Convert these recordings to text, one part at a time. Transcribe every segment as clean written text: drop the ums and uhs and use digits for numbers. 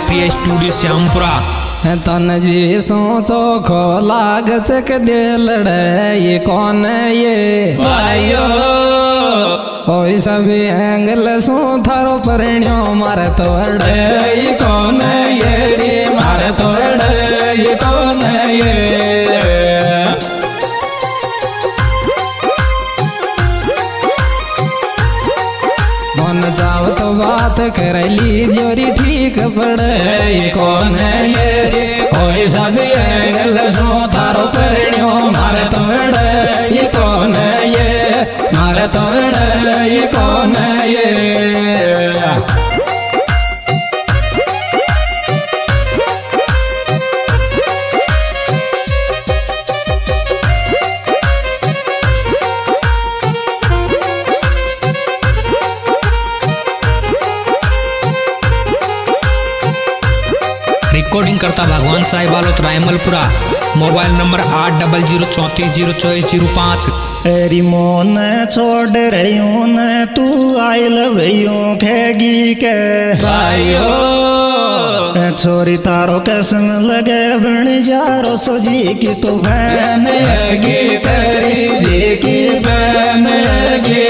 प्रिय स्टूडियो श्यामपुरा। तन जी सोचो खो लाग चक दे लड़े ये कौन है ये भाइयो ओई सभी एंगल सो थारो परिण्यो मारे तोड़े ये कौन है ये रे मारे तोड़े ये कौन है ये मन जाव तो बात कर लीजोरी ठीक पड़े ये कौन है ये रे कोई सभी एंगल सो थारो परिण्यो मारे तोड़े ये कौन है ये मारे तोड़े ये कौन है ये रिकॉर्डिंग करता भगवान साहिब वालोत रायमलपुरा। Mobile number 8034044005। तेरी मोन छोड़ रही हूँ न तू आई लव यू खेगी के भाइयो छोरी तारो कैसन लगे बन जारो सो जी की तो बहन गी तेरी जी की बहन गी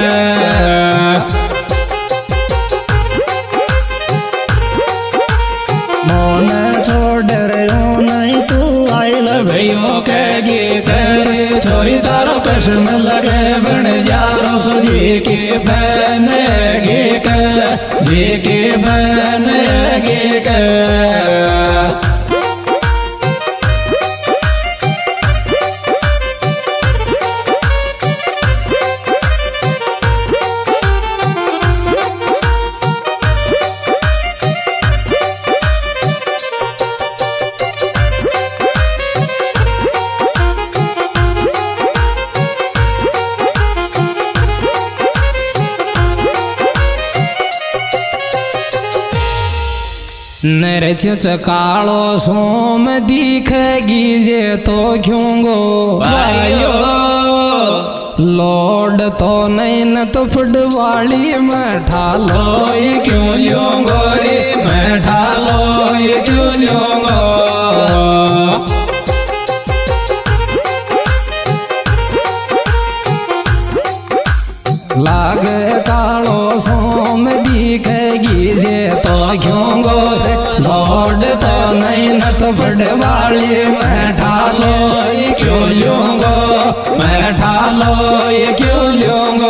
मोन छोड़ रही हूँ नहीं तू आई लव यू खेगी तेरी छोरी तारो कैसन लगे बन जारो सो जी की बहन जी की बहन नरे कालो सोम दिखेगी जे तो क्यों गो भाइयो लौड तो नहीं न तो फुटवाली में ठालो ये क्यों ल्योंगो रे मैं ठालो ये क्यों ल्योंगो लाग कालो सोम दिखेगी जे तो क्यों गो लौड तो नहीं न तो फुटवाली में ठालो ये क्यों ल्योंगो मैं ठालो ये क्यों ल्योंगो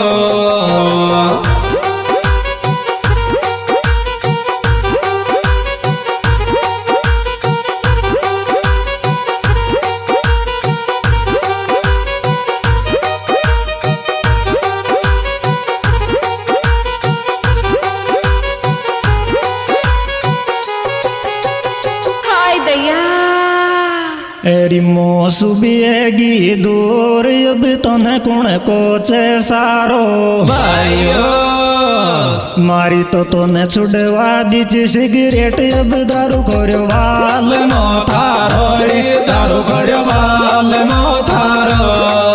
एरी मोसुबिएगी दूर अब तो न कुण को चे सारो भाइयो मारी तो न छुड़वा दीची सिगरेट अब दारू खोरो वाल मोथारो रे दारू खोरो वाल मोथारो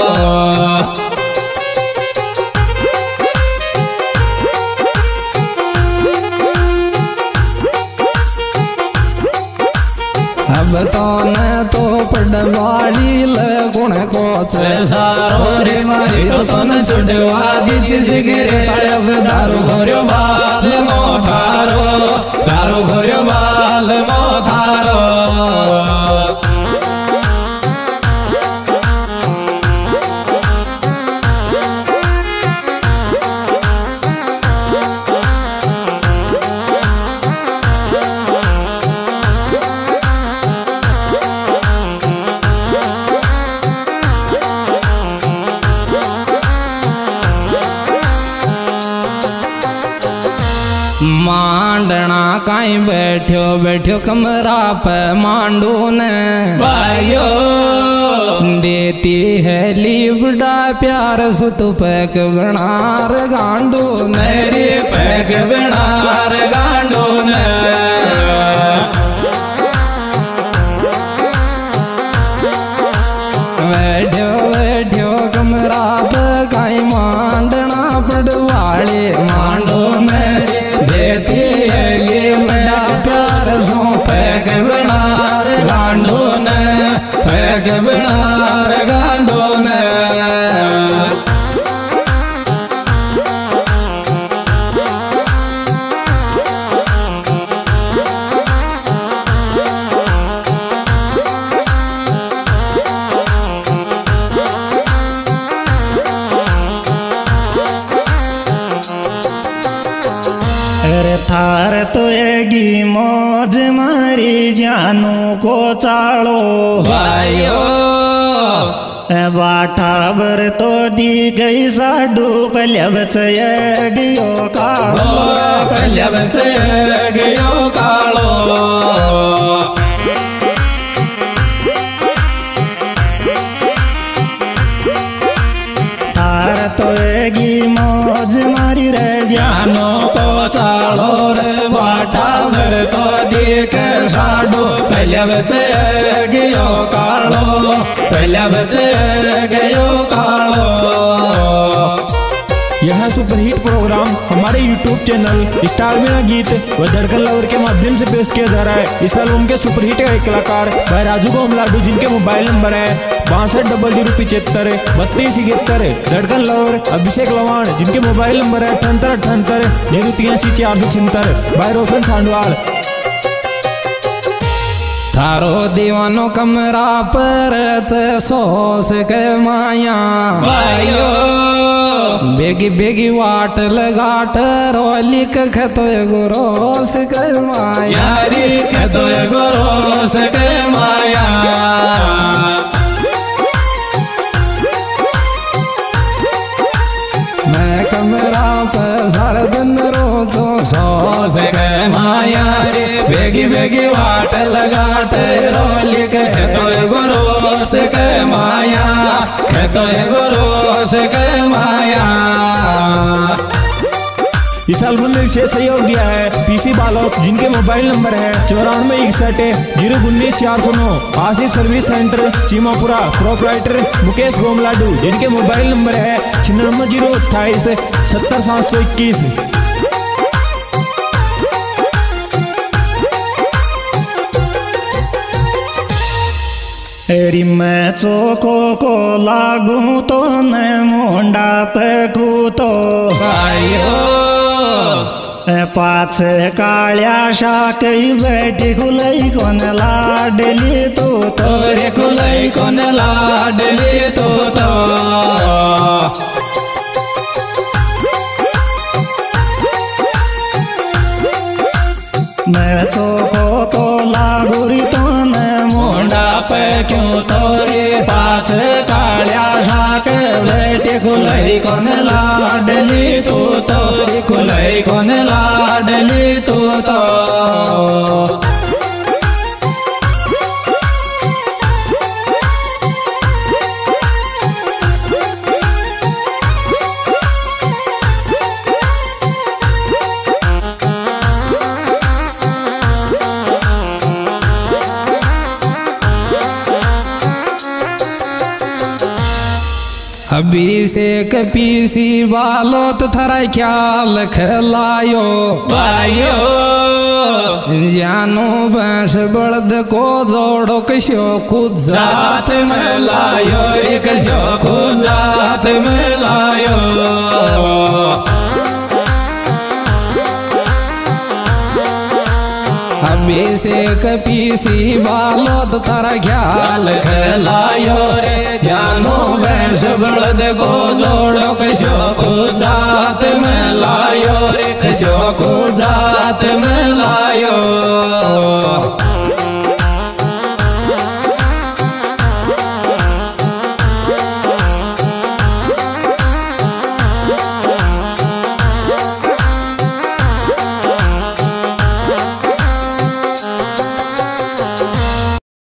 अब तो न तो पड़वाली लगुण को सारो रे मारी तो न छुड़वा दीची सिगरेट अब दारू खोरो वाल मोथारो दारू खोरो वाल मोथारो मांडना काई बैठ्यो बैठ्यो कमरा पे मांडू ने भाइयो देती है लीबड़ा प्यार सुत पैक बनार गांडू मेरे पैक बनार गांडू ने बैठ्यो बैठ्यो कमरा पे काई मांडना पड़वाले मांडो देती है ये बड़ा प्यार तार तो एगी मौज मारी जानू को चालो भाइयो बाठा भर तो दी गई साडू पहले बचय गियो कालो पहले बचे गयो कालो तार तो एगी मौज मारी रे जानो को चालो रे बाटा भर तो देख साडू पहले बचे गयो कालो पहले बचे गयो कालो। यह सुपरहिट प्रोग्राम हमारे YouTube चैनल स्टार मेरा गीत व धड़कन लवर के माध्यम से पेश किया जा रहा है। इस एल्बम के सुपरहिट के कलाकार भाई राजू गोमलाडू जिनके मोबाइल नंबर है 620075 3271। धड़कन लवर अभिषेक लवाण जिनके मोबाइल नंबर है 78 भाई रोशन सांडवाल। थारो दीवानो कमरा पर सोस के माया भाइयो बेगी बेगी वाट लगाट रोली खतो गोरोस के माया रे खतो गोरोस के माया। मैं कमरा पर सारा दिन रोजो सोस के माया रे बेगी बेगी वाट लगाट रोली खतो गोरोस के माया खतो गोरोस के माया। इस एल्बम में विशेष सहयोग दिया है पीसी बालोक जिनके मोबाइल नंबर है 9461 Ashish service centre Cheemapura. Proprietor Mukesh Gomladu जिनके मोबाइल नंबर है 96 028 70 721। एरी मैं चोको को लागू तो न मुंडा पे कूतो भाइयो पाछे काळ्या शाकई बैठी खुलई कोन लाडली तू तोरे कुलई कोन लाडली तो मैं चोको तो लागूरी तो न मुंडा पे क्यों तोरे पाछ कालिया शाक बेटे कुलई कोन लाडली तू तोरे कुलई कोन लाडली तू तो। अभी से कपीसी बालो तो थरा ख्याल खलायो भाइयो जानो बस बड़द को जोड़ो कशो खुद जात में लायो रे कशो खुद जात में लायो। अभी से कपीसी बालो तो तारा ख्याल खलायो रे जानो भैंस बड़द को जोड़ो कशो को जात में लायो रे कशो को जात में लायो।